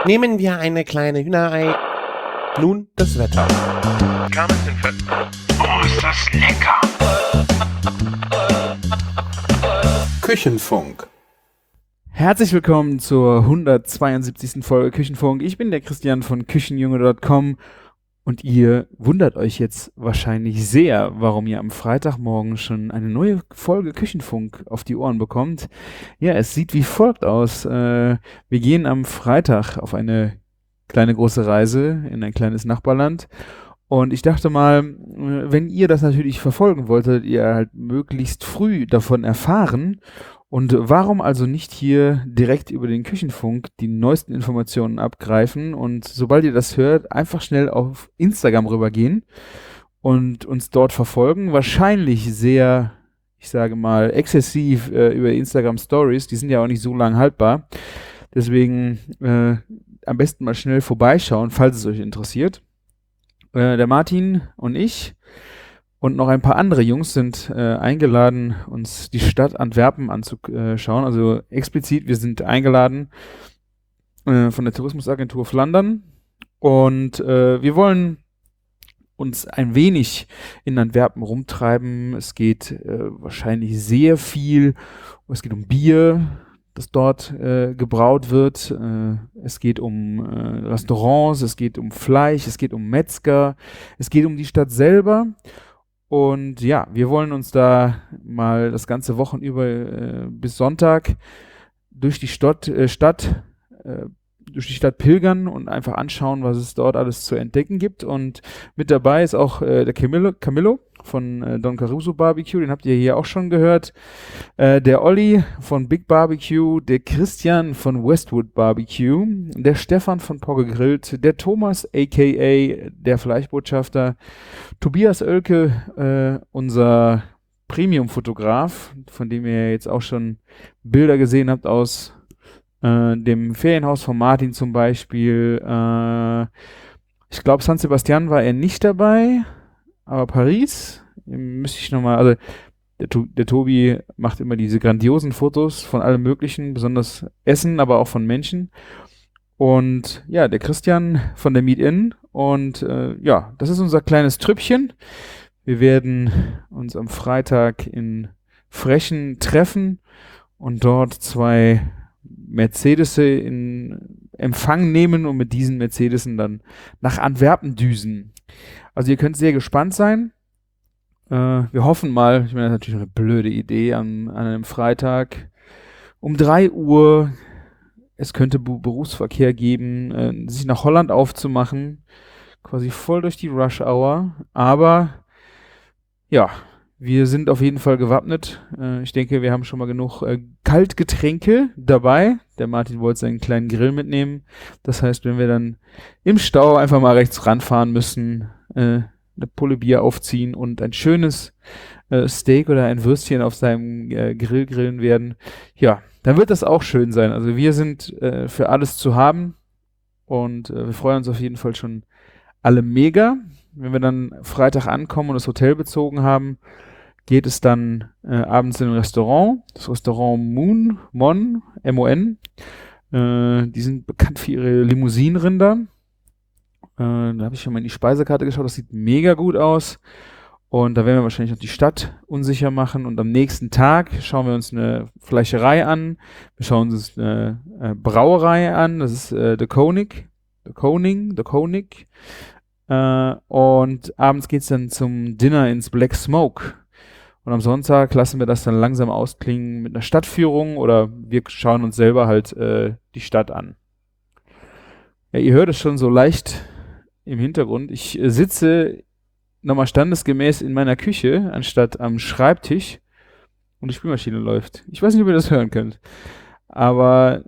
Nehmen wir eine kleine Hühnerei. Nun das Wetter. Oh, ist das lecker! Küchenfunk. Herzlich willkommen zur 172. Folge Küchenfunk. Ich bin der Christian von Küchenjunge.com und ihr wundert euch jetzt wahrscheinlich sehr, warum ihr am Freitagmorgen schon eine neue Folge Küchenfunk auf die Ohren bekommt. Ja, es sieht wie folgt aus. Wir gehen am Freitag auf eine kleine große Reise in ein kleines Nachbarland. Und ich dachte mal, wenn ihr das natürlich verfolgen wolltet, ihr halt möglichst früh davon erfahren. Und warum also nicht hier direkt über den Küchenfunk die neuesten Informationen abgreifen und sobald ihr das hört, einfach schnell auf Instagram rübergehen und uns dort verfolgen. Wahrscheinlich sehr, ich sage mal, exzessiv über Instagram Stories. Die sind ja auch nicht so lang haltbar. Deswegen am besten mal schnell vorbeischauen, falls es euch interessiert. Der Martin und ich und noch ein paar andere Jungs sind eingeladen, uns die Stadt Antwerpen anzuschauen. Also explizit, wir sind eingeladen von der Tourismusagentur Flandern und wir wollen uns ein wenig in Antwerpen rumtreiben. Es geht wahrscheinlich sehr viel, es geht um Bier, das dort gebraut wird. Es geht um Restaurants, es geht um Fleisch, es geht um Metzger, es geht um die Stadt selber. Und ja, wir wollen uns da mal das ganze Wochenende bis Sonntag durch die Stadt pilgern und einfach anschauen, was es dort alles zu entdecken gibt. Und mit dabei ist auch der Camillo von Don Caruso Barbecue, den habt ihr hier auch schon gehört. Der Olli von Big Barbecue, der Christian von Westwood Barbecue, der Stefan von Pogge Grillt, der Thomas aka der Fleischbotschafter, Tobias Oelke, unser Premium-Fotograf, von dem ihr jetzt auch schon Bilder gesehen habt aus dem Ferienhaus von Martin zum Beispiel. Ich glaube, San Sebastian war er nicht dabei, aber Paris müsste ich nochmal, also der Tobi macht immer diese grandiosen Fotos von allem Möglichen, besonders Essen, aber auch von Menschen. Und ja, der Christian von der Meet In. Und ja, das ist unser kleines Trüppchen. Wir werden uns am Freitag in Frechen treffen und dort 2 Mercedes in Empfang nehmen und mit diesen Mercedesen dann nach Antwerpen düsen. Also ihr könnt sehr gespannt sein. Wir hoffen mal, ich meine, das ist natürlich eine blöde Idee, an einem Freitag um 3 Uhr, es könnte Berufsverkehr geben, sich nach Holland aufzumachen, quasi voll durch die Rush Hour, aber ja, wir sind auf jeden Fall gewappnet. Ich denke, wir haben schon mal genug Kaltgetränke dabei. Der Martin wollte seinen kleinen Grill mitnehmen. Das heißt, wenn wir dann im Stau einfach mal rechts ranfahren müssen, eine Pulle Bier aufziehen und ein schönes Steak oder ein Würstchen auf seinem Grill grillen werden, ja, dann wird das auch schön sein. Also wir sind für alles zu haben und wir freuen uns auf jeden Fall schon alle mega. Wenn wir dann Freitag ankommen und das Hotel bezogen haben, geht es dann abends in ein Restaurant, das Restaurant Mon, M-O-N. Die sind bekannt für ihre Limousinenrinder. Da habe ich schon mal in die Speisekarte geschaut, das sieht mega gut aus. Und da werden wir wahrscheinlich noch die Stadt unsicher machen. Und am nächsten Tag schauen wir uns eine Fleischerei an. Wir schauen uns eine Brauerei an, das ist The Konig. Und abends geht es dann zum Dinner ins Black Smoke. Und am Sonntag lassen wir das dann langsam ausklingen mit einer Stadtführung oder wir schauen uns selber halt die Stadt an. Ja, ihr hört es schon so leicht im Hintergrund. Ich sitze nochmal standesgemäß in meiner Küche, anstatt am Schreibtisch und die Spülmaschine läuft. Ich weiß nicht, ob ihr das hören könnt. Aber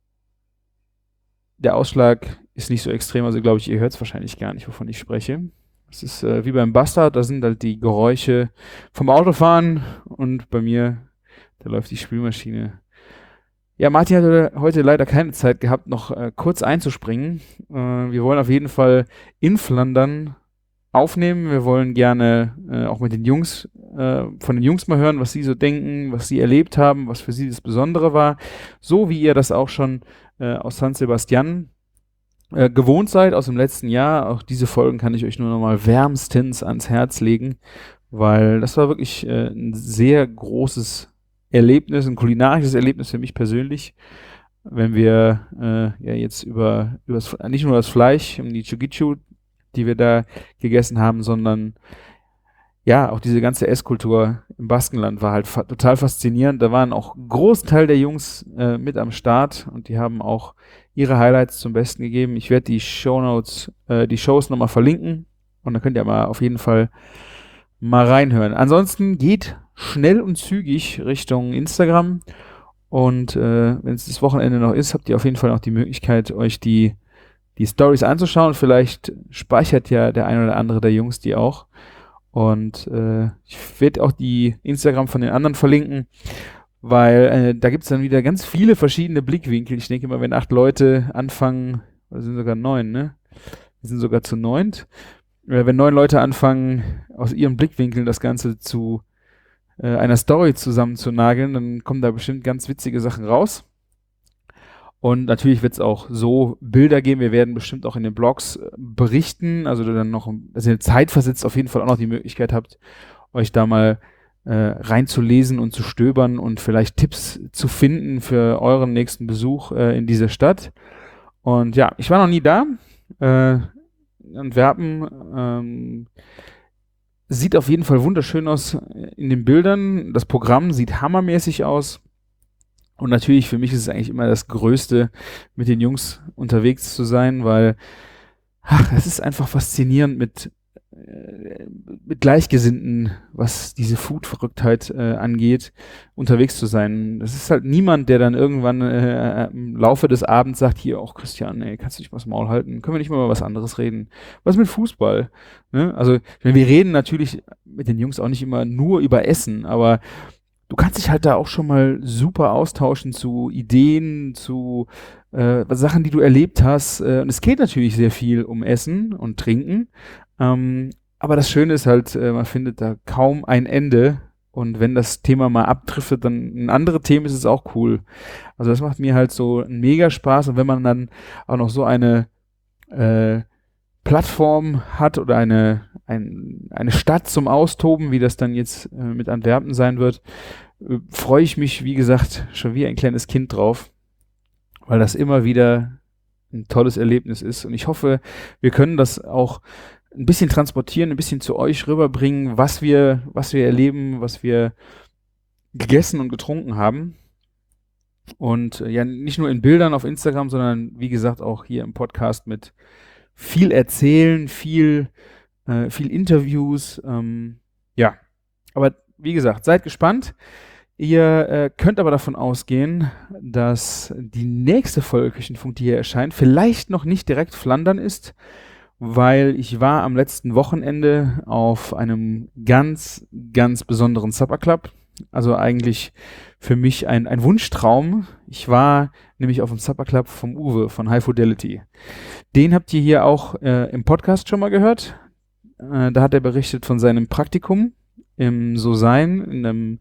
der Ausschlag ist nicht so extrem, also glaube ich, ihr hört es wahrscheinlich gar nicht, wovon ich spreche. Es ist wie beim Bastard, da sind halt die Geräusche vom Autofahren und bei mir, da läuft die Spülmaschine. Ja, Martin hatte heute leider keine Zeit gehabt, noch kurz einzuspringen. Wir wollen auf jeden Fall in Flandern aufnehmen. Wir wollen gerne auch mit den Jungs, von den Jungs mal hören, was sie so denken, was sie erlebt haben, was für sie das Besondere war. So wie ihr das auch schon aus San Sebastian gewohnt seid aus dem letzten Jahr. Auch diese Folgen kann ich euch nur nochmal wärmstens ans Herz legen, weil das war wirklich ein sehr großes Erlebnis, ein kulinarisches Erlebnis für mich persönlich, wenn wir ja jetzt über nicht nur das Fleisch, die Chugichu, die wir da gegessen haben, sondern ja, auch diese ganze Esskultur im Baskenland war halt total faszinierend. Da waren auch ein großen Teil der Jungs mit am Start und die haben auch ihre Highlights zum Besten gegeben. Ich werde die Shownotes, die Shows nochmal verlinken und da könnt ihr mal auf jeden Fall mal reinhören. Ansonsten geht schnell und zügig Richtung Instagram und wenn es das Wochenende noch ist, habt ihr auf jeden Fall noch die Möglichkeit, euch die Stories anzuschauen. Vielleicht speichert ja der ein oder andere der Jungs die auch. Und ich werde auch die Instagram von den anderen verlinken, weil da gibt es dann wieder ganz viele verschiedene Blickwinkel. Ich denke immer, wenn 8 Leute anfangen, oder sind sogar 9, ne? Wir sind sogar zu 9. Wenn 9 Leute anfangen, aus ihren Blickwinkeln das Ganze zu einer Story zusammenzunageln, dann kommen da bestimmt ganz witzige Sachen raus. Und natürlich wird es auch so Bilder geben. Wir werden bestimmt auch in den Blogs berichten, also dann noch, dass ihr zeitversetzt auf jeden Fall auch noch die Möglichkeit habt, euch da mal reinzulesen und zu stöbern und vielleicht Tipps zu finden für euren nächsten Besuch in dieser Stadt. Und ja, ich war noch nie da. Antwerpen sieht auf jeden Fall wunderschön aus in den Bildern. Das Programm sieht hammermäßig aus. Und natürlich, für mich ist es eigentlich immer das Größte, mit den Jungs unterwegs zu sein, weil es ist einfach faszinierend mit Gleichgesinnten, was diese Food-Verrücktheit angeht, unterwegs zu sein. Das ist halt niemand, der dann irgendwann im Laufe des Abends sagt, hier, auch Christian, ey, kannst du dich mal das Maul halten? Können wir nicht mal über was anderes reden? Was mit Fußball? Ne? Also, wir reden natürlich mit den Jungs auch nicht immer nur über Essen, aber du kannst dich halt da auch schon mal super austauschen zu Ideen, zu Sachen, die du erlebt hast. Und es geht natürlich sehr viel um Essen und Trinken. Aber das Schöne ist halt, man findet da kaum ein Ende. Und wenn das Thema mal abdriftet, dann ein anderes Thema ist es auch cool. Also das macht mir halt so einen mega Spaß. Und wenn man dann auch noch so eine Plattform hat oder eine Stadt zum Austoben, wie das dann jetzt mit Antwerpen sein wird, freue ich mich, wie gesagt, schon wie ein kleines Kind drauf, weil das immer wieder ein tolles Erlebnis ist. Und ich hoffe, wir können das auch ein bisschen transportieren, ein bisschen zu euch rüberbringen, was wir erleben, was wir gegessen und getrunken haben. Und ja, nicht nur in Bildern auf Instagram, sondern wie gesagt auch hier im Podcast mit viel erzählen, viel Interviews. Ja, aber wie gesagt, seid gespannt. Ihr könnt aber davon ausgehen, dass die nächste Folge Küchenfunk, die hier erscheint, vielleicht noch nicht direkt Flandern ist, weil ich war am letzten Wochenende auf einem ganz, ganz besonderen Supper Club. Also eigentlich für mich ein Wunschtraum. Ich war nämlich auf dem Supper Club vom Uwe von High Fidelity. Den habt ihr hier auch im Podcast schon mal gehört. Da hat er berichtet von seinem Praktikum im So-Sein, in einem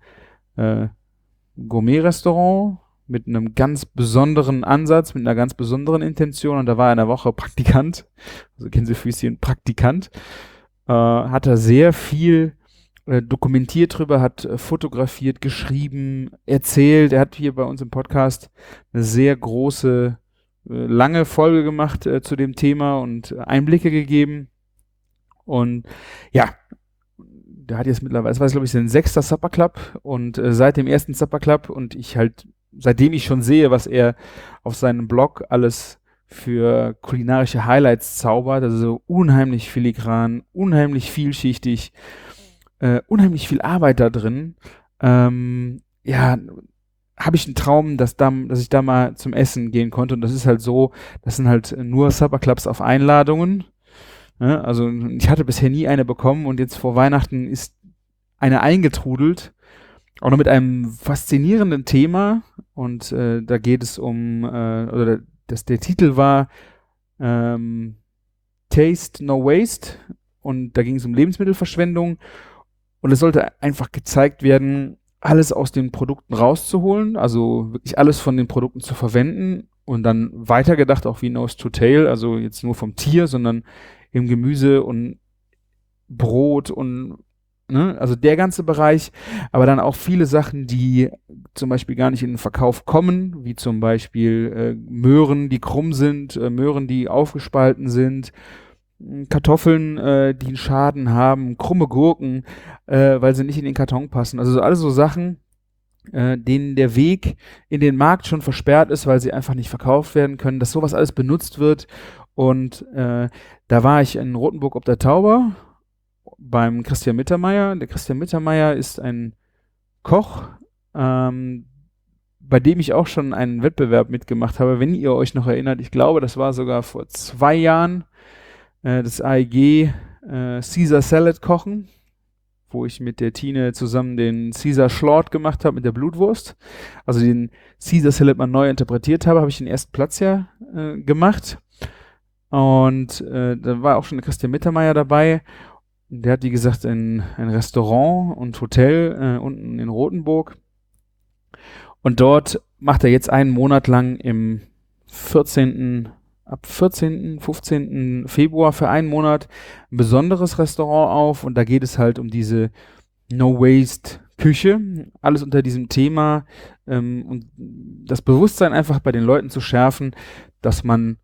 Gourmet-Restaurant mit einem ganz besonderen Ansatz, mit einer ganz besonderen Intention. Und da war er eine Woche Praktikant. Also kennen Sie Füßchen, Praktikant. Hat er sehr viel dokumentiert drüber, hat fotografiert, geschrieben, erzählt. Er hat hier bei uns im Podcast eine sehr große, lange Folge gemacht zu dem Thema und Einblicke gegeben. Und ja, der hat jetzt mittlerweile, das war glaube ich sein 6. Supper Club und seit dem ersten Supper Club und ich halt, seitdem ich schon sehe, was er auf seinem Blog alles für kulinarische Highlights zaubert, also so unheimlich filigran, unheimlich vielschichtig, unheimlich viel Arbeit da drin, ja, habe ich einen Traum, dass ich da mal zum Essen gehen konnte und das ist halt so, das sind halt nur Supper Clubs auf Einladungen. Ja, also ich hatte bisher nie eine bekommen und jetzt vor Weihnachten ist eine eingetrudelt, auch noch mit einem faszinierenden Thema und da geht es um, oder der Titel war Taste No Waste und da ging es um Lebensmittelverschwendung und es sollte einfach gezeigt werden, alles aus den Produkten rauszuholen, also wirklich alles von den Produkten zu verwenden Und dann weitergedacht auch wie Nose to Tail, also jetzt nur vom Tier, sondern im Gemüse und Brot und ne, also der ganze Bereich, aber dann auch viele Sachen, die zum Beispiel gar nicht in den Verkauf kommen, wie zum Beispiel Möhren, die krumm sind, Möhren, die aufgespalten sind, Kartoffeln, die einen Schaden haben, krumme Gurken, weil sie nicht in den Karton passen. Also so, alles so Sachen, denen der Weg in den Markt schon versperrt ist, weil sie einfach nicht verkauft werden können, dass sowas alles benutzt wird. Und da war ich in Rothenburg ob der Tauber beim Christian Mittermeier. Der Christian Mittermeier ist ein Koch, bei dem ich auch schon einen Wettbewerb mitgemacht habe, wenn ihr euch noch erinnert. Ich glaube, das war sogar vor 2 Jahren das AEG Caesar Salad kochen, wo ich mit der Tine zusammen den Caesar Schlort gemacht habe mit der Blutwurst. Also den Caesar Salad mal neu interpretiert habe ich den ersten Platz ja gemacht. Und da war auch schon der Christian Mittermeier dabei. Der hat, wie gesagt, ein Restaurant und Hotel unten in Rothenburg. Und dort macht er jetzt einen Monat lang ab 14., 15. Februar für einen Monat ein besonderes Restaurant auf. Und da geht es halt um diese No-Waste-Küche. Alles unter diesem Thema. Und das Bewusstsein einfach bei den Leuten zu schärfen, dass man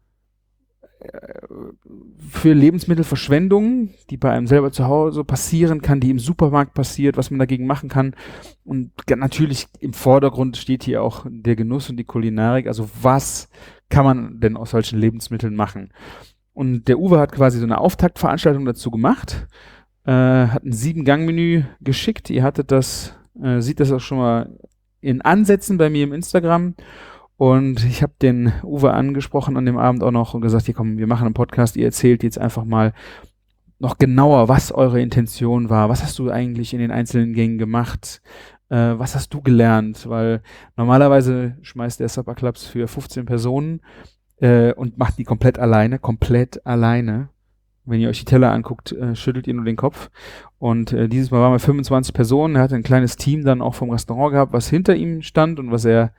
für Lebensmittelverschwendung, die bei einem selber zu Hause passieren kann, die im Supermarkt passiert, was man dagegen machen kann. Und natürlich im Vordergrund steht hier auch der Genuss und die Kulinarik. Also was kann man denn aus solchen Lebensmitteln machen? Und der Uwe hat quasi so eine Auftaktveranstaltung dazu gemacht, hat ein 7-Gang-Menü geschickt. Ihr hattet das, sieht das auch schon mal in Ansätzen bei mir im Instagram. Und ich habe den Uwe angesprochen an dem Abend auch noch und gesagt, hier komm, wir machen einen Podcast, ihr erzählt jetzt einfach mal noch genauer, was eure Intention war. Was hast du eigentlich in den einzelnen Gängen gemacht? Was hast du gelernt? Weil normalerweise schmeißt der Supper Clubs für 15 Personen und macht die komplett alleine. Wenn ihr euch die Teller anguckt, schüttelt ihr nur den Kopf. Und dieses Mal waren wir 25 Personen. Er hatte ein kleines Team dann auch vom Restaurant gehabt, was hinter ihm stand und was er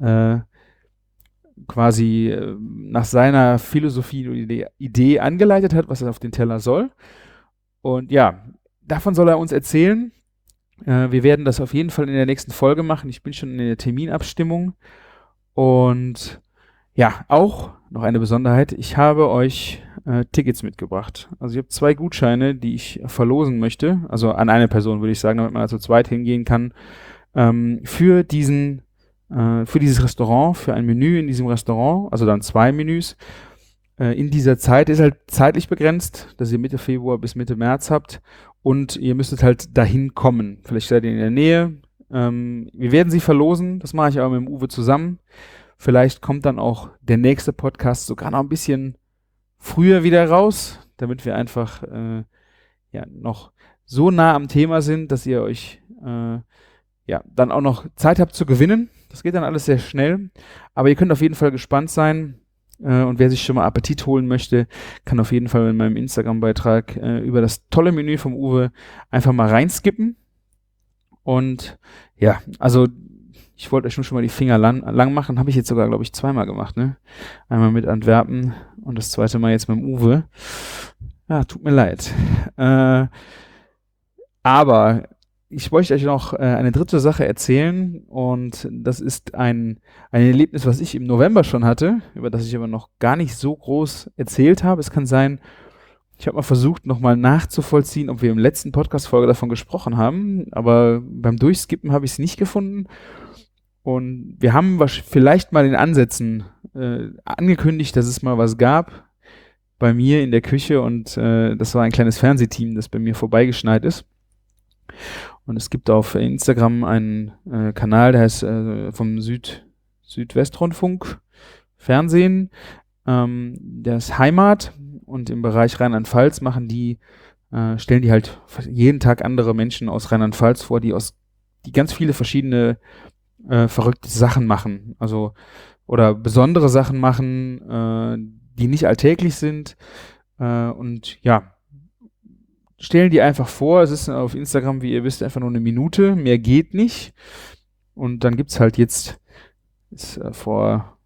quasi nach seiner Philosophie oder Idee angeleitet hat, was er auf den Teller soll. Und ja, davon soll er uns erzählen. Wir werden das auf jeden Fall in der nächsten Folge machen. Ich bin schon in der Terminabstimmung. Und ja, auch noch eine Besonderheit. Ich habe euch Tickets mitgebracht. Also ich habe 2 Gutscheine, die ich verlosen möchte. Also an eine Person würde ich sagen, damit man also zu zweit hingehen kann. Für dieses Restaurant, für ein Menü in diesem Restaurant, also dann 2 Menüs. In dieser Zeit ist halt zeitlich begrenzt, dass ihr Mitte Februar bis Mitte März habt und ihr müsstet halt dahin kommen. Vielleicht seid ihr in der Nähe. Wir werden sie verlosen, das mache ich aber mit dem Uwe zusammen. Vielleicht kommt dann auch der nächste Podcast sogar noch ein bisschen früher wieder raus, damit wir einfach noch so nah am Thema sind, dass ihr euch dann auch noch Zeit habt zu gewinnen. Das geht dann alles sehr schnell. Aber ihr könnt auf jeden Fall gespannt sein. Und wer sich schon mal Appetit holen möchte, kann auf jeden Fall in meinem Instagram-Beitrag über das tolle Menü vom Uwe einfach mal reinskippen. Und ja, also ich wollte euch schon mal die Finger lang machen. Habe ich jetzt sogar, glaube ich, 2-mal gemacht. Ne? Einmal mit Antwerpen und das 2. Mal jetzt mit dem Uwe. Ja, tut mir leid. Aber ich wollte euch noch eine dritte Sache erzählen und das ist ein Erlebnis, was ich im November schon hatte, über das ich aber noch gar nicht so groß erzählt habe. Es kann sein, ich habe mal versucht, nochmal nachzuvollziehen, ob wir im letzten Podcast-Folge davon gesprochen haben, aber beim Durchskippen habe ich es nicht gefunden. Und wir haben vielleicht mal in Ansätzen angekündigt, dass es mal was gab bei mir in der Küche und das war ein kleines Fernsehteam, das bei mir vorbeigeschneit ist. Und es gibt auf Instagram einen Kanal, der heißt vom Südwestrundfunk Fernsehen. Der ist Heimat und im Bereich Rheinland-Pfalz stellen die halt jeden Tag andere Menschen aus Rheinland-Pfalz vor, die ganz viele verschiedene verrückte Sachen machen. Also oder besondere Sachen machen, die nicht alltäglich sind. Und ja, stellen die einfach vor, es ist auf Instagram, wie ihr wisst, einfach nur 1 Minute, mehr geht nicht. Und dann gibt's halt jetzt, vor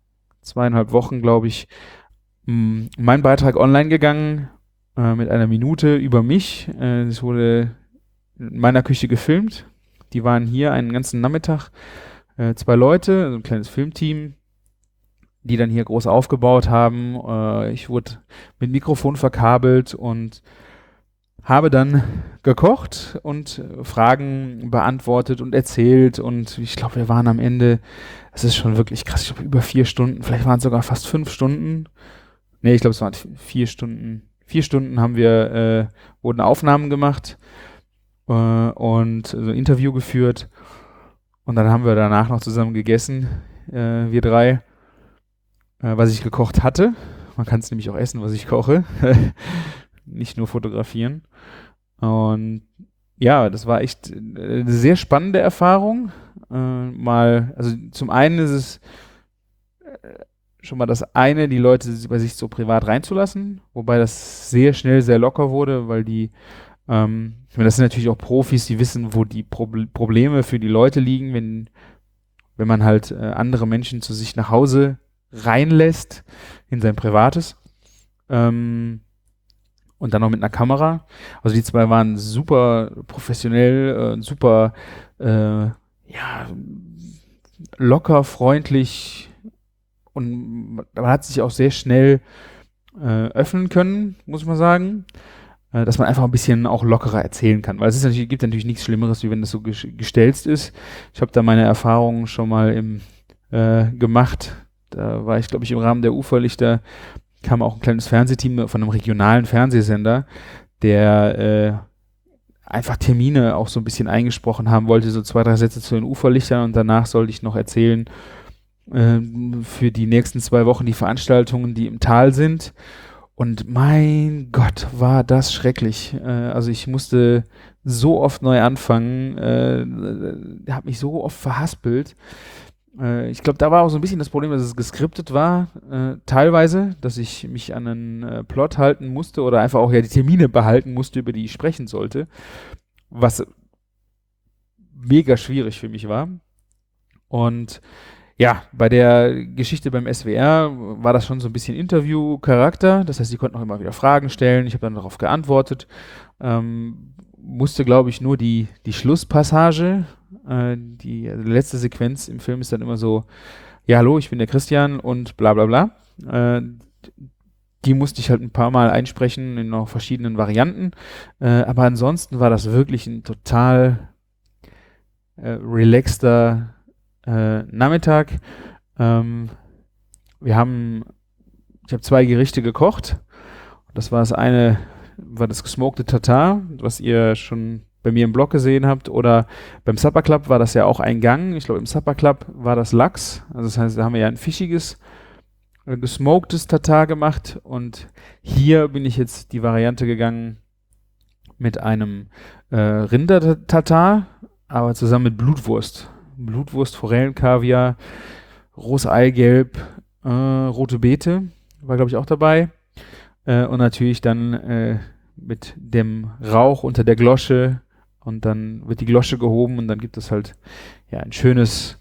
2,5 Wochen, glaube ich, mein Beitrag online gegangen, mit einer Minute über mich. Es wurde in meiner Küche gefilmt. Die waren hier einen ganzen Nachmittag, 2 Leute, also ein kleines Filmteam, die dann hier groß aufgebaut haben. Ich wurde mit Mikrofon verkabelt und habe dann gekocht und Fragen beantwortet und erzählt, und ich glaube, wir waren am Ende, es ist schon wirklich krass, ich glaube über 4 Stunden, vielleicht waren es sogar fast 5 Stunden. Nee, ich glaube, es waren 4 Stunden. 4 Stunden haben wir, wurden Aufnahmen gemacht und so ein Interview geführt, und dann haben wir danach noch zusammen gegessen, wir 3, was ich gekocht hatte. Man kann es nämlich auch essen, was ich koche, nicht nur fotografieren. Und ja, das war echt eine sehr spannende Erfahrung. Also zum einen ist es schon mal das eine, die Leute bei sich so privat reinzulassen, wobei das sehr schnell sehr locker wurde, weil ich meine, das sind natürlich auch Profis, die wissen, wo die Probleme für die Leute liegen, wenn man halt andere Menschen zu sich nach Hause reinlässt in sein Privates. Und dann noch mit einer Kamera. Also die 2 waren super professionell, super locker, freundlich, und man hat sich auch sehr schnell öffnen können, muss man sagen, dass man einfach ein bisschen auch lockerer erzählen kann, weil gibt natürlich nichts Schlimmeres, wie wenn das so gestelzt ist. Ich habe da meine Erfahrungen schon mal gemacht. Da war ich, glaube ich, im Rahmen der Uferlichter, kam auch ein kleines Fernsehteam von einem regionalen Fernsehsender, der einfach Termine auch so ein bisschen eingesprochen haben wollte, so 2, 3 Sätze zu den Uferlichtern, und danach sollte ich noch erzählen für die nächsten 2 Wochen die Veranstaltungen, die im Tal sind. Und mein Gott, war das schrecklich. Also ich musste so oft neu anfangen, habe mich so oft verhaspelt. Ich glaube, da war auch so ein bisschen das Problem, dass es geskriptet war, teilweise, dass ich mich an einen Plot halten musste oder einfach auch die Termine behalten musste, über die ich sprechen sollte, was mega schwierig für mich war. Und ja, bei der Geschichte beim SWR war das schon so ein bisschen Interview-Charakter, das heißt, sie konnten auch immer wieder Fragen stellen, ich habe dann darauf geantwortet, musste, glaube ich, nur die Schlusspassage, die letzte Sequenz im Film ist dann immer so, ja, hallo, ich bin der Christian und bla bla bla. Die musste ich halt ein paar Mal einsprechen in noch verschiedenen Varianten, aber ansonsten war das wirklich ein total relaxter Nachmittag. Ich habe 2 Gerichte gekocht. Das war das eine, war das gesmokte Tatar, was ihr schon bei mir im Blog gesehen habt, oder beim Supper Club war das ja auch ein Gang. Ich glaube, im Supper Club war das Lachs. Also das heißt, da haben wir ja ein fischiges, gesmoktes Tatar gemacht, und hier bin ich jetzt die Variante gegangen mit einem Rinder-Tatar, aber zusammen mit Blutwurst. Blutwurst, Forellenkaviar, rohes Eigelb, rote Beete, war, glaube ich, auch dabei. Und natürlich dann mit dem Rauch unter der Glosche, und dann wird die Glosche gehoben, und dann gibt es halt ja ein schönes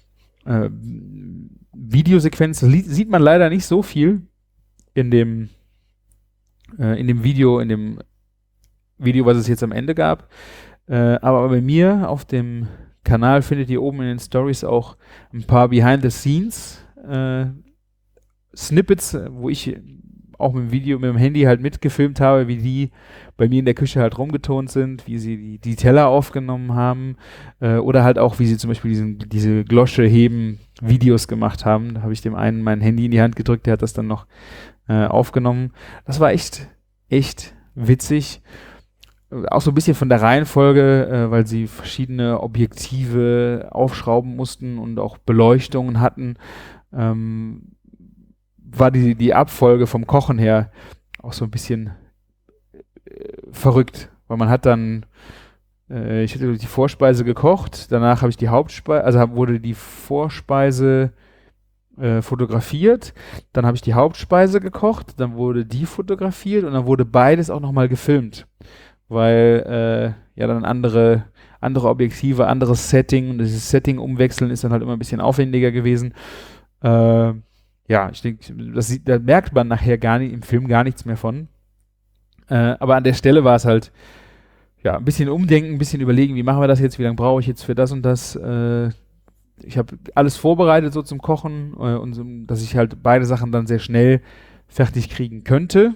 Videosequenz. Das sieht man leider nicht so viel in dem Video, was es jetzt am Ende gab. Aber bei mir auf dem Kanal findet ihr oben in den Stories auch ein paar Behind-the-Scenes Snippets, wo ich auch mit dem Handy halt mitgefilmt habe, wie die bei mir in der Küche halt rumgetont sind, wie sie die Teller aufgenommen haben, oder halt auch, wie sie zum Beispiel diese Glosche heben Videos gemacht haben. Da habe ich dem einen mein Handy in die Hand gedrückt, der hat das dann noch aufgenommen. Das war echt witzig. Auch so ein bisschen von der Reihenfolge, weil sie verschiedene Objektive aufschrauben mussten und auch Beleuchtungen hatten, war die Abfolge vom Kochen her auch so ein bisschen verrückt, weil man hat dann, ich hatte die Vorspeise gekocht, danach habe ich die Hauptspeise, also wurde die Vorspeise fotografiert, dann habe ich die Hauptspeise gekocht, dann wurde die fotografiert, und dann wurde beides auch nochmal gefilmt, weil dann andere Objektive, anderes Setting, und dieses Setting umwechseln ist dann halt immer ein bisschen aufwendiger gewesen. ja, ich denke, da merkt man nachher gar nicht, im Film gar nichts mehr von. Aber an der Stelle war es halt, ja, ein bisschen umdenken, ein bisschen überlegen, wie machen wir das jetzt, wie lange brauche ich jetzt für das und das. Ich habe alles vorbereitet so zum Kochen und so, dass ich halt beide Sachen dann sehr schnell fertig kriegen könnte.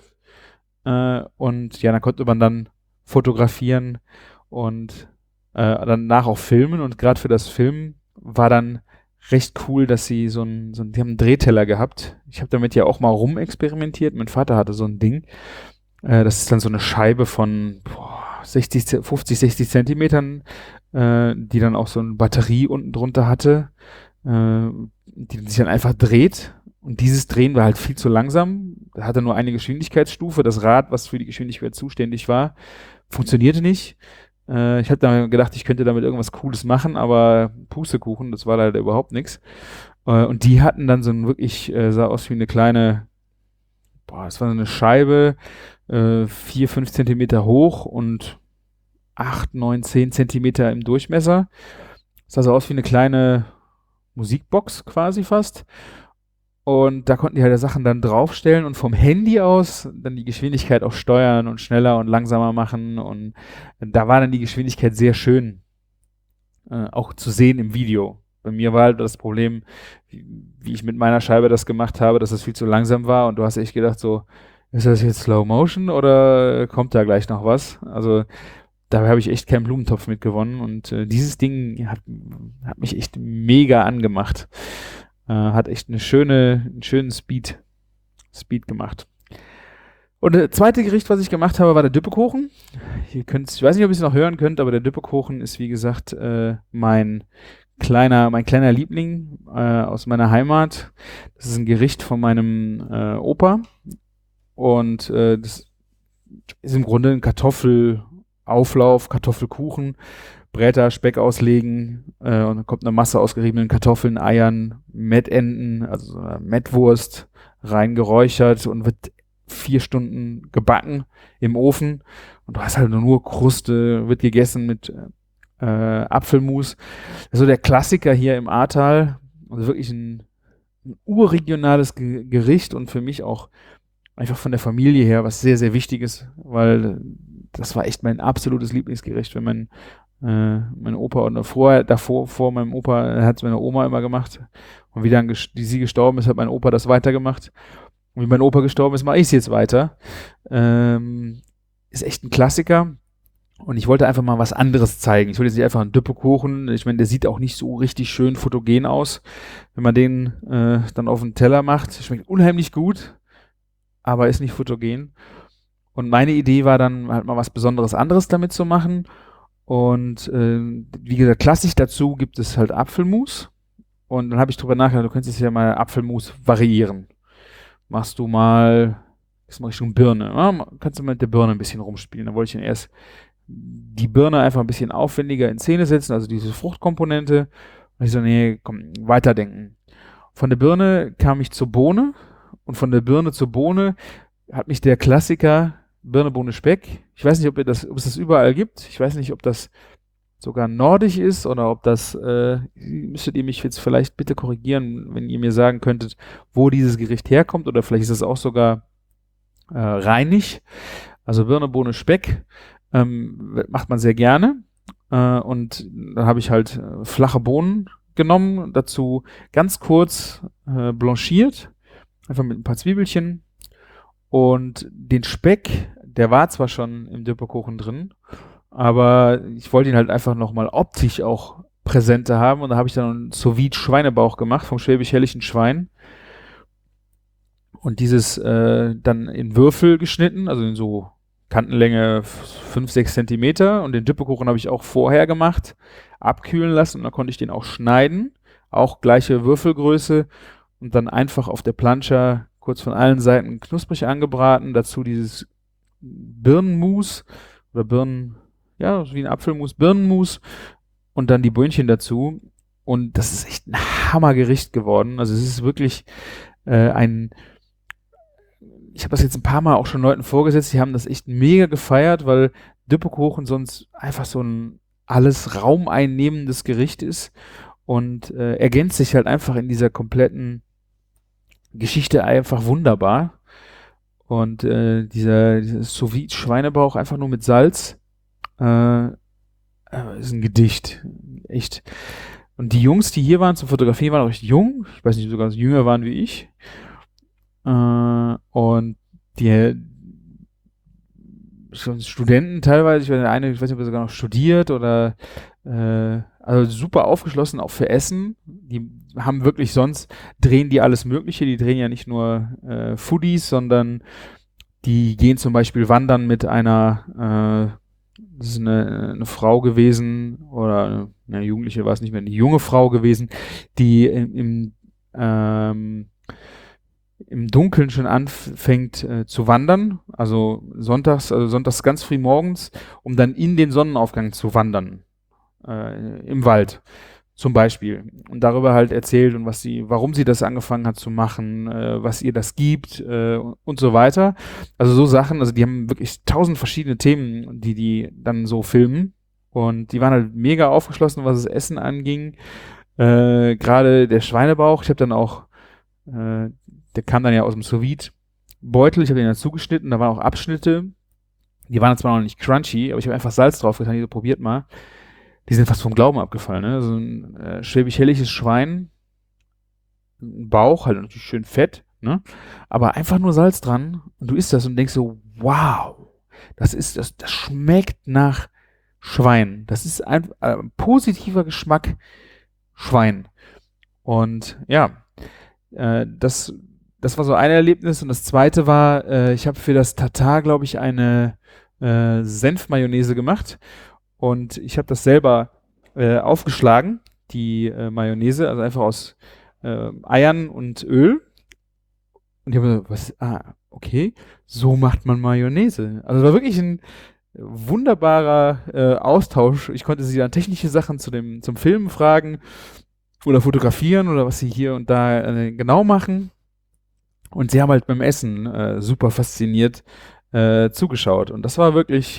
Und ja, dann konnte man dann fotografieren und danach auch filmen. Und gerade für das Film war dann recht cool, dass sie die haben einen Drehteller gehabt. Ich habe damit ja auch mal rumexperimentiert. Mein Vater hatte so ein Ding. Das ist dann so eine Scheibe von 50, 60 Zentimetern, die dann auch so eine Batterie unten drunter hatte, die sich dann einfach dreht. Und dieses Drehen war halt viel zu langsam. Hatte nur eine Geschwindigkeitsstufe. Das Rad, was für die Geschwindigkeit zuständig war, funktionierte nicht. Ich habe dann gedacht, ich könnte damit irgendwas Cooles machen, aber Pustekuchen, das war leider überhaupt nichts. Und die hatten dann so ein wirklich, sah aus wie eine kleine, es war so eine Scheibe, 4, 5 Zentimeter hoch und 8, 9, 10 Zentimeter im Durchmesser. Das sah so aus wie eine kleine Musikbox quasi fast. Und da konnten die halt Sachen dann draufstellen und vom Handy aus dann die Geschwindigkeit auch steuern und schneller und langsamer machen. Und da war dann die Geschwindigkeit sehr schön auch zu sehen im Video. Bei mir war halt das Problem, wie ich mit meiner Scheibe das gemacht habe, dass es viel zu langsam war und du hast echt gedacht so, ist das jetzt Slow Motion oder kommt da gleich noch was? Also da habe ich echt keinen Blumentopf mit gewonnen und dieses Ding hat mich echt mega angemacht. Hat echt einen schönen Speed gemacht. Und das zweite Gericht, was ich gemacht habe, war der Düppekuchen. Ich weiß nicht, ob ihr es noch hören könnt, aber der Düppekuchen ist, wie gesagt, mein kleiner Liebling aus meiner Heimat. Das ist ein Gericht von meinem Opa. Und das ist im Grunde ein Kartoffelauflauf, Kartoffelkuchen, Bräter, Speck auslegen und dann kommt eine Masse aus geriebenen Kartoffeln, Eiern, Mettenten, also Mettwurst reingeräuchert und wird 4 Stunden gebacken im Ofen und du hast halt nur Kruste, wird gegessen mit Apfelmus. Also der Klassiker hier im Ahrtal, also wirklich ein urregionales Gericht und für mich auch einfach von der Familie her was sehr, sehr Wichtiges, weil das war echt mein absolutes Lieblingsgericht, wenn mein Opa und vor meinem Opa hat es meine Oma immer gemacht und wie dann sie gestorben ist, hat mein Opa das weitergemacht und wie mein Opa gestorben ist, mache ich es jetzt weiter. Ist echt ein Klassiker und ich wollte einfach mal was anderes zeigen. Ich wollte jetzt nicht einfach einen Düppekuchen, ich meine, der sieht auch nicht so richtig schön fotogen aus, wenn man den dann auf den Teller macht. Schmeckt unheimlich gut, aber ist nicht fotogen. Und meine Idee war dann halt mal was Besonderes anderes damit zu machen. Und wie gesagt, klassisch dazu gibt es halt Apfelmus. Und dann habe ich drüber nachgedacht, du könntest ja mal Apfelmus variieren. Machst du mal, das mache ich schon Birne. Ja, kannst du mit der Birne ein bisschen rumspielen. Dann wollte ich dann erst die Birne einfach ein bisschen aufwendiger in Szene setzen, also diese Fruchtkomponente. Und ich so, nee, komm, weiterdenken. Von der Birne kam ich zur Bohne. Und von der Birne zur Bohne hat mich der Klassiker Birne, Bohne, Speck. Ich weiß nicht, ob es das überall gibt. Ich weiß nicht, ob das sogar nordisch ist oder ob das, müsstet ihr mich jetzt vielleicht bitte korrigieren, wenn ihr mir sagen könntet, wo dieses Gericht herkommt oder vielleicht ist es auch sogar rheinig. Also Birne, Bohne, Speck macht man sehr gerne. Und dann habe ich halt flache Bohnen genommen, dazu ganz kurz blanchiert, einfach mit ein paar Zwiebelchen und den Speck, der war zwar schon im Düppekuchen drin, aber ich wollte ihn halt einfach nochmal optisch auch präsenter haben und da habe ich dann einen Sous-Vide-Schweinebauch gemacht vom schwäbisch-hellischen Schwein und dieses dann in Würfel geschnitten, also in so Kantenlänge 5, 6 Zentimeter und den Düppekuchen habe ich auch vorher gemacht, abkühlen lassen und dann konnte ich den auch schneiden, auch gleiche Würfelgröße und dann einfach auf der Plancha kurz von allen Seiten knusprig angebraten, dazu dieses Birnenmus oder wie ein Apfelmus, Birnenmus und dann die Böhnchen dazu und das ist echt ein Hammergericht geworden, also es ist wirklich ich habe das jetzt ein paar Mal auch schon Leuten vorgesetzt, die haben das echt mega gefeiert, weil Düppekuchen sonst einfach so ein alles raumeinnehmendes Gericht ist und ergänzt sich halt einfach in dieser kompletten Geschichte einfach wunderbar. Und dieses Sous-Vide-Schweinebauch einfach nur mit Salz ist ein Gedicht. Echt. Und die Jungs, die hier waren zum Fotografieren, waren auch recht jung. Ich weiß nicht, sogar jünger waren wie ich. Und die schon Studenten teilweise, ich weiß nicht, ob er sogar noch studiert oder also super aufgeschlossen, auch für Essen. Die haben wirklich sonst, drehen die alles Mögliche, die drehen ja nicht nur Foodies, sondern die gehen zum Beispiel wandern mit einer, das ist eine Frau gewesen oder eine Jugendliche war es nicht mehr, eine junge Frau gewesen, die im Dunkeln schon anfängt zu wandern, also sonntags ganz früh morgens, um dann in den Sonnenaufgang zu wandern, im Wald zum Beispiel. Und darüber halt erzählt und warum sie das angefangen hat zu machen, was ihr das gibt und so weiter. Also so Sachen, also die haben wirklich 1000 verschiedene Themen, die dann so filmen. Und die waren halt mega aufgeschlossen, was das Essen anging. Gerade der Schweinebauch, ich habe dann auch der kam dann ja aus dem Sous-Vide-Beutel, ich habe den dann zugeschnitten, da waren auch Abschnitte, die waren zwar noch nicht crunchy, aber ich habe einfach Salz drauf getan, so probiert mal. Die sind fast vom Glauben abgefallen, ne? So ein schwäbisch-hällisches Schwein, ein Bauch, halt natürlich schön fett, ne? Aber einfach nur Salz dran und du isst das und denkst so, wow, das schmeckt nach Schwein. Das ist ein positiver Geschmack Schwein. Und ja, das war so ein Erlebnis und das zweite war, ich habe für das Tatar, glaube ich, eine Senf-Mayonnaise gemacht und ich habe das selber aufgeschlagen, die Mayonnaise, also einfach aus Eiern und Öl. Und ich habe so, okay, so macht man Mayonnaise. Also es war wirklich ein wunderbarer Austausch. Ich konnte sie dann technische Sachen zum Filmen fragen oder fotografieren oder was sie hier und da genau machen. Und sie haben halt beim Essen super fasziniert zugeschaut. Und das war wirklich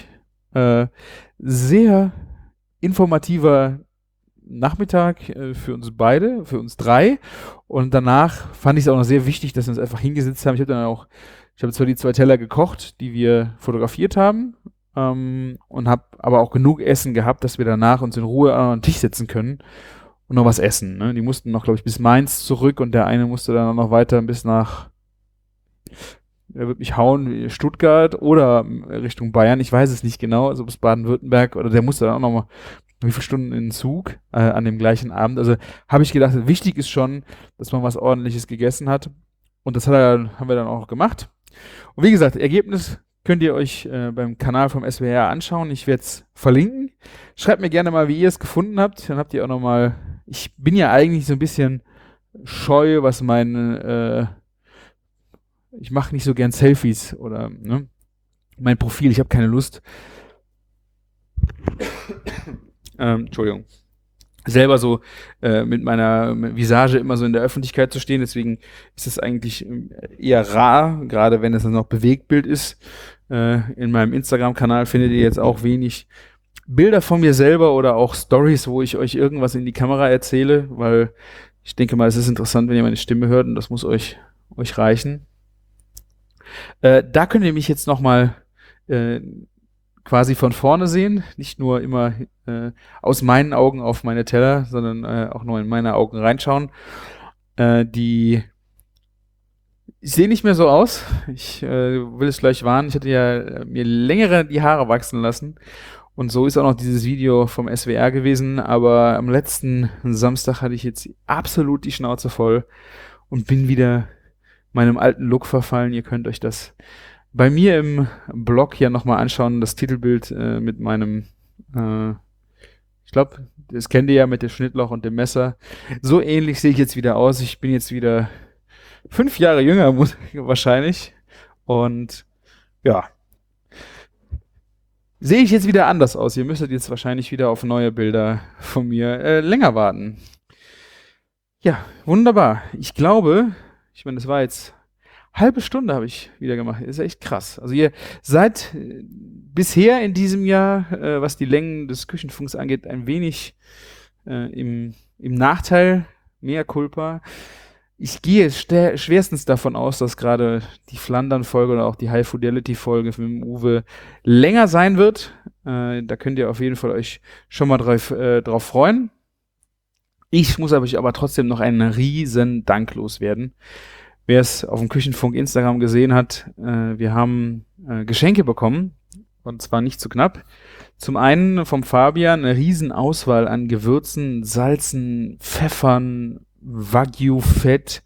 sehr informativer Nachmittag für uns beide, für uns drei. Und danach fand ich es auch noch sehr wichtig, dass wir uns einfach hingesetzt haben. Ich habe zwar die 2 Teller gekocht, die wir fotografiert haben, und habe aber auch genug Essen gehabt, dass wir danach uns in Ruhe an den Tisch setzen können und noch was essen. Ne? Die mussten noch, glaube ich, bis Mainz zurück und der eine musste dann auch noch weiter bis nach, er wird mich hauen, Stuttgart oder Richtung Bayern. Ich weiß es nicht genau, also bis Baden-Württemberg oder der musste dann auch noch mal wie viele Stunden in den Zug an dem gleichen Abend. Also habe ich gedacht, wichtig ist schon, dass man was Ordentliches gegessen hat. Und das haben wir dann auch gemacht. Und wie gesagt, Ergebnis könnt ihr euch beim Kanal vom SWR anschauen. Ich werde es verlinken. Schreibt mir gerne mal, wie ihr es gefunden habt. Dann habt ihr auch noch mal, ich bin ja eigentlich so ein bisschen scheu, was ich mache nicht so gern Selfies oder ne, mein Profil, ich habe keine Lust. Entschuldigung. Selber so mit meiner Visage immer so in der Öffentlichkeit zu stehen, deswegen ist es eigentlich eher rar, gerade wenn es dann noch Bewegtbild ist. In meinem Instagram-Kanal findet ihr jetzt auch wenig Bilder von mir selber oder auch Stories, wo ich euch irgendwas in die Kamera erzähle, weil ich denke mal, es ist interessant, wenn ihr meine Stimme hört und das muss euch reichen. Da könnt ihr mich jetzt nochmal quasi von vorne sehen, nicht nur immer aus meinen Augen auf meine Teller, sondern auch nur in meine Augen reinschauen. Ich sehe nicht mehr so aus. Ich will es gleich warnen. Ich hatte ja mir längere die Haare wachsen lassen. Und so ist auch noch dieses Video vom SWR gewesen. Aber am letzten Samstag hatte ich jetzt absolut die Schnauze voll und bin wieder meinem alten Look verfallen. Ihr könnt euch das bei mir im Blog ja nochmal anschauen, das Titelbild mit meinem, ich glaube, das kennt ihr ja mit dem Schnittloch und dem Messer. So ähnlich sehe ich jetzt wieder aus. Ich bin jetzt wieder 5 Jahre jünger wahrscheinlich. Und ja, sehe ich jetzt wieder anders aus. Ihr müsstet jetzt wahrscheinlich wieder auf neue Bilder von mir länger warten. Ja, wunderbar. Ich glaube, das war jetzt halbe Stunde habe ich wieder gemacht. Ist echt krass. Also ihr seid bisher in diesem Jahr, was die Längen des Küchenfunks angeht, ein wenig im Nachteil, mea culpa. Ich gehe schwerstens davon aus, dass gerade die Flandern-Folge oder auch die High-Fidelity-Folge mit dem Uwe länger sein wird. Da könnt ihr auf jeden Fall euch schon mal drauf freuen. Ich muss euch aber trotzdem noch einen riesen Dank loswerden. Wer es auf dem Küchenfunk Instagram gesehen hat, wir haben Geschenke bekommen. Und zwar nicht zu knapp. Zum einen vom Fabian eine riesen Auswahl an Gewürzen, Salzen, Pfeffern, Wagyu-Fett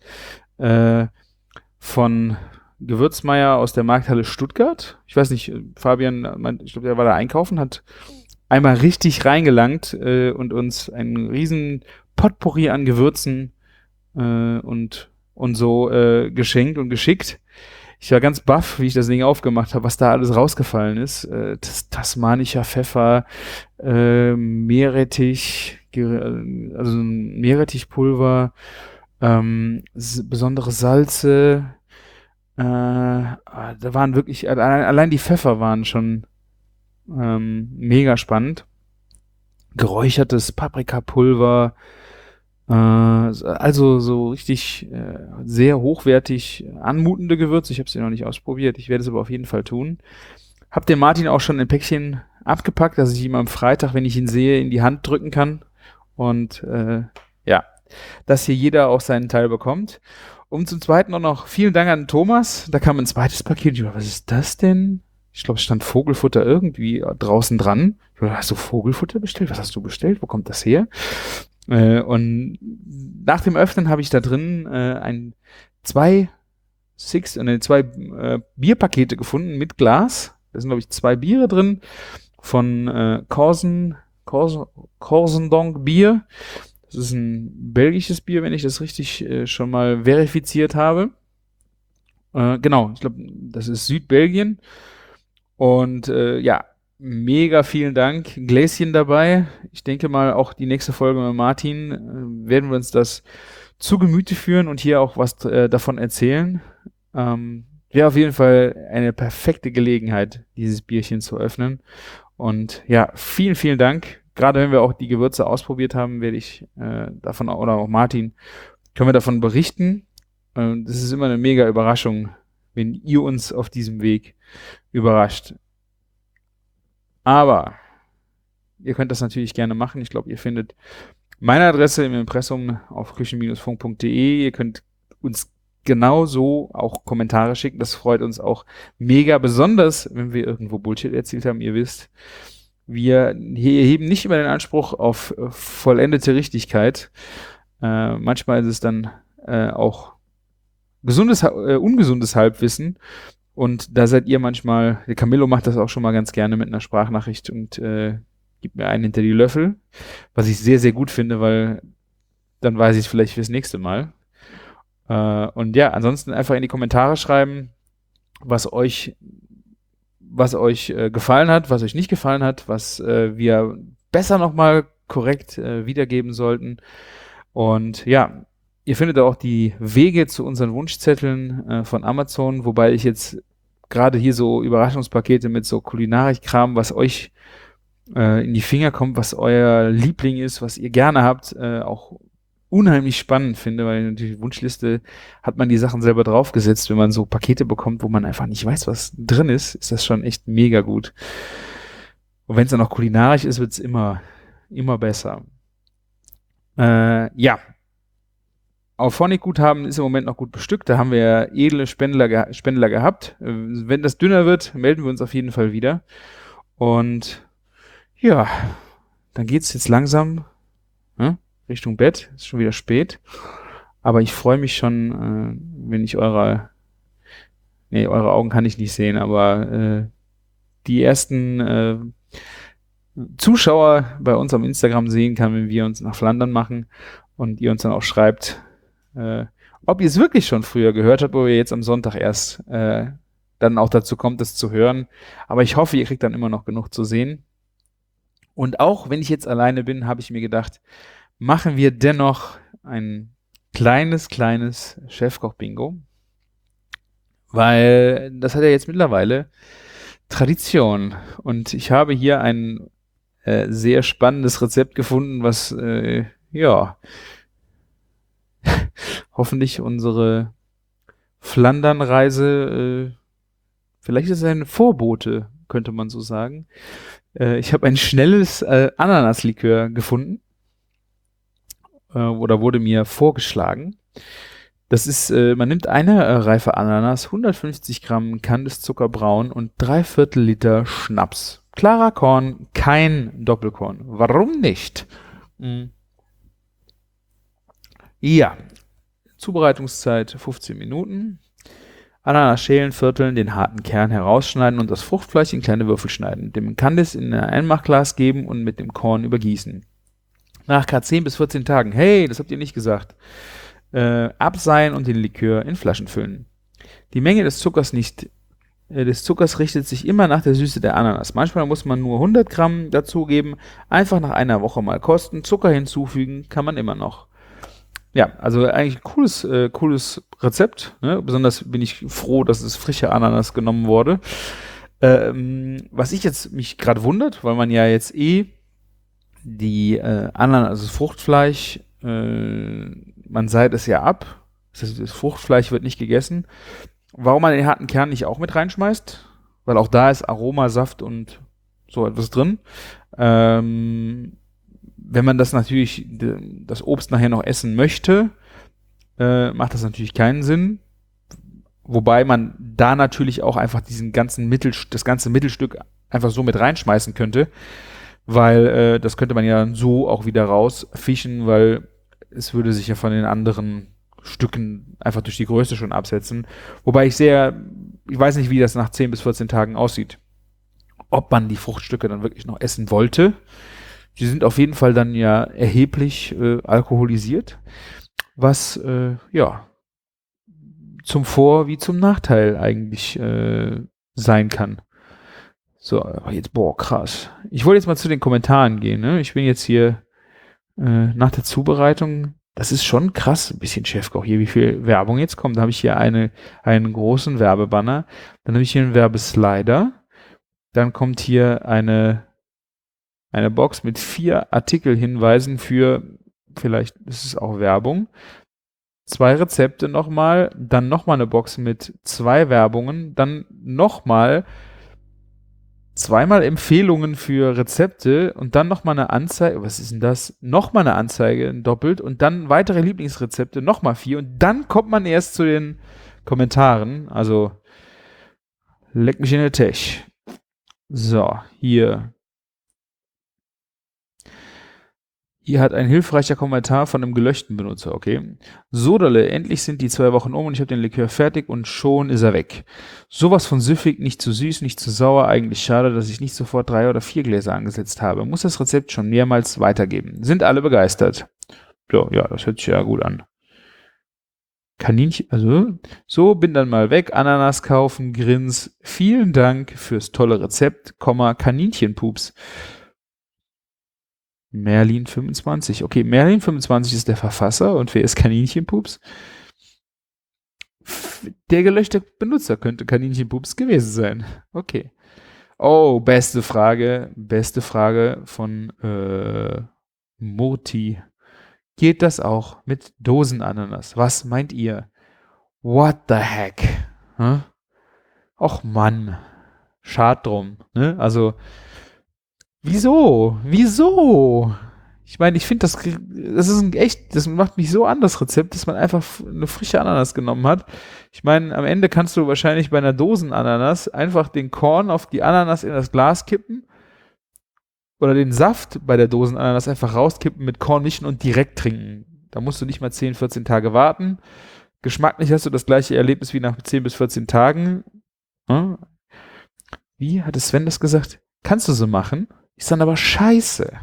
von Gewürzmeier aus der Markthalle Stuttgart. Ich weiß nicht, Fabian, ich glaube, der war da einkaufen, hat einmal richtig reingelangt und uns einen riesen Potpourri an Gewürzen und so geschenkt und geschickt. Ich war ganz baff, wie ich das Ding aufgemacht habe, was da alles rausgefallen ist. Tasmanischer Pfeffer, Meerrettich, also Meerrettichpulver, besondere Salze. Da waren wirklich, allein die Pfeffer waren schon mega spannend. Geräuchertes Paprikapulver, also so richtig sehr hochwertig anmutende Gewürze. Ich habe sie noch nicht ausprobiert. Ich werde es aber auf jeden Fall tun. Hab den Martin auch schon ein Päckchen abgepackt, dass ich ihm am Freitag, wenn ich ihn sehe, in die Hand drücken kann. Und ja, dass hier jeder auch seinen Teil bekommt. Und zum Zweiten auch noch vielen Dank an Thomas. Da kam ein zweites Paket. Ich dachte, was ist das denn? Ich glaube, es stand Vogelfutter irgendwie draußen dran. Ich dachte, hast du Vogelfutter bestellt? Was hast du bestellt? Wo kommt das her? Und nach dem Öffnen habe ich da drin zwei Bierpakete gefunden mit Glas. Da sind, glaube ich, 2 Biere drin von Corsendonk Bier. Das ist ein belgisches Bier, wenn ich das richtig schon mal verifiziert habe. Genau, ich glaube, das ist Südbelgien. Und ja, mega vielen Dank. Ein Gläschen dabei. Ich denke mal, auch die nächste Folge mit Martin werden wir uns das zu Gemüte führen und hier auch was davon erzählen. Wäre auf jeden Fall eine perfekte Gelegenheit, dieses Bierchen zu öffnen. Und ja, vielen, vielen Dank. Gerade wenn wir auch die Gewürze ausprobiert haben, werde ich davon, oder auch Martin, können wir davon berichten. Das ist immer eine mega Überraschung, wenn ihr uns auf diesem Weg überrascht. Aber ihr könnt das natürlich gerne machen. Ich glaube, ihr findet meine Adresse im Impressum auf küchen-funk.de. Ihr könnt uns genauso auch Kommentare schicken. Das freut uns auch mega, besonders wenn wir irgendwo Bullshit erzählt haben. Ihr wisst, wir heben nicht immer den Anspruch auf vollendete Richtigkeit. Manchmal ist es dann auch ungesundes Halbwissen. Und da seid ihr manchmal, der Camillo macht das auch schon mal ganz gerne mit einer Sprachnachricht und gibt mir einen hinter die Löffel, was ich sehr, sehr gut finde, weil dann weiß ich es vielleicht fürs nächste Mal. Und ja, ansonsten einfach in die Kommentare schreiben, was euch gefallen hat, was euch nicht gefallen hat, was wir besser nochmal korrekt wiedergeben sollten. Und ja, ihr findet auch die Wege zu unseren Wunschzetteln von Amazon, wobei ich jetzt gerade hier so Überraschungspakete mit so Kulinarik-Kram, was euch in die Finger kommt, was euer Liebling ist, was ihr gerne habt, auch unheimlich spannend finde, weil natürlich Wunschliste hat man die Sachen selber draufgesetzt. Wenn man so Pakete bekommt, wo man einfach nicht weiß, was drin ist, ist das schon echt mega gut. Und wenn es dann noch kulinarisch ist, wird es immer besser. Ja. Auphonic-Guthaben ist im Moment noch gut bestückt. Da haben wir edle Spendler gehabt. Wenn das dünner wird, melden wir uns auf jeden Fall wieder. Und ja, dann geht's jetzt langsam Richtung Bett. Ist schon wieder spät. Aber ich freue mich schon, wenn ich eure Augen kann ich nicht sehen, aber die ersten Zuschauer bei uns am Instagram sehen kann, wenn wir uns nach Flandern machen und ihr uns dann auch schreibt, ob ihr es wirklich schon früher gehört habt, wo ihr jetzt am Sonntag erst dann auch dazu kommt, das zu hören. Aber ich hoffe, ihr kriegt dann immer noch genug zu sehen. Und auch wenn ich jetzt alleine bin, habe ich mir gedacht, machen wir dennoch ein kleines Chefkoch-Bingo. Weil das hat ja jetzt mittlerweile Tradition. Und ich habe hier ein sehr spannendes Rezept gefunden, was hoffentlich unsere Flandern-Reise, vielleicht ist es ein Vorbote, könnte man so sagen. Ich habe ein schnelles Ananaslikör gefunden oder wurde mir vorgeschlagen. Das ist, man nimmt eine reife Ananas, 150 Gramm Kandiszucker braun und 3/4 Liter Schnaps. Klarer Korn, kein Doppelkorn. Warum nicht? Ja, Zubereitungszeit 15 Minuten. Ananas schälen, vierteln, den harten Kern herausschneiden und das Fruchtfleisch in kleine Würfel schneiden. Dem Kandis in ein Einmachglas geben und mit dem Korn übergießen. Nach ca. 10 bis 14 Tagen, hey, das habt ihr nicht gesagt, abseihen und den Likör in Flaschen füllen. Die Menge des Zuckers richtet sich immer nach der Süße der Ananas. Manchmal muss man nur 100 Gramm dazugeben, einfach nach einer Woche mal kosten, Zucker hinzufügen, kann man immer noch. Ja, also eigentlich ein cooles Rezept. Ne? Besonders bin ich froh, dass es frische Ananas genommen wurde. Was ich jetzt mich gerade wundert, weil man ja jetzt die Ananas, also das Fruchtfleisch, man seiht es ja ab. Das Fruchtfleisch wird nicht gegessen. Warum man den harten Kern nicht auch mit reinschmeißt? Weil auch da ist Aroma, Saft und so etwas drin. Wenn man das natürlich, das Obst nachher noch essen möchte, macht das natürlich keinen Sinn. Wobei man da natürlich auch einfach das ganze Mittelstück einfach so mit reinschmeißen könnte. Weil das könnte man ja so auch wieder rausfischen, weil es würde sich ja von den anderen Stücken einfach durch die Größe schon absetzen. Wobei ich weiß nicht, wie das nach 10 bis 14 Tagen aussieht. Ob man die Fruchtstücke dann wirklich noch essen wollte. Die sind auf jeden Fall dann ja erheblich alkoholisiert, was zum Vor- wie zum Nachteil eigentlich sein kann. So, jetzt, krass. Ich wollte jetzt mal zu den Kommentaren gehen. Ne? Ich bin jetzt hier nach der Zubereitung. Das ist schon krass, ein bisschen Chefkoch hier, wie viel Werbung jetzt kommt. Da habe ich hier einen großen Werbebanner. Dann habe ich hier einen Werbeslider. Dann kommt hier eine Box mit 4 Artikelhinweisen für, vielleicht ist es auch Werbung. 2 Rezepte nochmal. Dann nochmal eine Box mit 2 Werbungen. Dann nochmal 2-mal Empfehlungen für Rezepte und dann nochmal eine Anzeige, was ist denn das? Nochmal eine Anzeige, doppelt und dann weitere Lieblingsrezepte, nochmal 4 und dann kommt man erst zu den Kommentaren, also leck mich in der Tech. So, hier hat ein hilfreicher Kommentar von einem gelöschten Benutzer, okay. Soderle, endlich sind die 2 Wochen um und ich habe den Likör fertig und schon ist er weg. Sowas von süffig, nicht zu süß, nicht zu sauer, eigentlich schade, dass ich nicht sofort 3 oder 4 Gläser angesetzt habe. Muss das Rezept schon mehrmals weitergeben. Sind alle begeistert. Ja, das hört sich ja gut an. Kaninchen, also, so, bin dann mal weg, Ananas kaufen, Grins, vielen Dank fürs tolle Rezept, Kaninchenpups. Merlin 25. Okay, Merlin 25 ist der Verfasser und wer ist Kaninchenpups? Der gelöschte Benutzer könnte Kaninchenpups gewesen sein. Okay. Oh, beste Frage von Murti. Geht das auch mit Dosenananas? Was meint ihr? What the heck? Hm? Och Mann. Schad drum. Ne? Also Wieso? Ich meine, ich finde, das macht mich so an, das Rezept, dass man einfach eine frische Ananas genommen hat. Ich meine, am Ende kannst du wahrscheinlich bei einer Dosenananas einfach den Korn auf die Ananas in das Glas kippen oder den Saft bei der Dosenananas einfach rauskippen, mit Korn mischen und direkt trinken. Da musst du nicht mal 10, 14 Tage warten. Geschmacklich hast du das gleiche Erlebnis wie nach 10 bis 14 Tagen. Hm? Wie hatte Sven das gesagt? Kannst du so machen? Ist dann aber scheiße.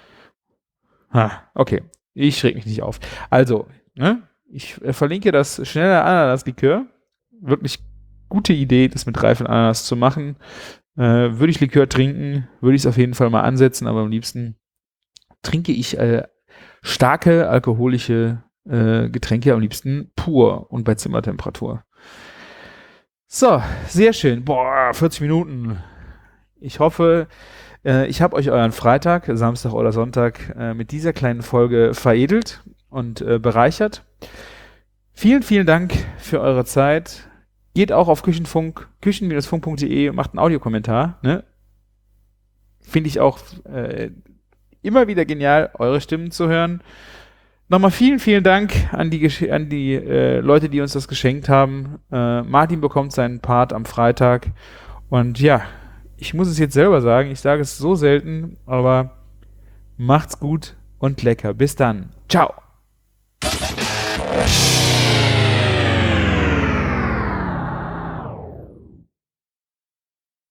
Okay. Ich reg mich nicht auf. Also, ne? Ich verlinke das schnelle Ananas-Likör. Wirklich gute Idee, das mit reifen Ananas zu machen. Würde ich Likör trinken, würde ich es auf jeden Fall mal ansetzen, aber am liebsten trinke ich starke alkoholische Getränke, am liebsten pur und bei Zimmertemperatur. So, sehr schön. 40 Minuten. Ich hoffe, ich habe euch euren Freitag, Samstag oder Sonntag mit dieser kleinen Folge veredelt und bereichert. Vielen, vielen Dank für eure Zeit. Geht auch auf küchen-funk.de und macht einen Audiokommentar. Ne? Finde ich auch immer wieder genial, eure Stimmen zu hören. Nochmal vielen, vielen Dank an die Leute, die uns das geschenkt haben. Martin bekommt seinen Part am Freitag. Und ja, ich muss es jetzt selber sagen, ich sage es so selten, aber macht's gut und lecker. Bis dann. Ciao.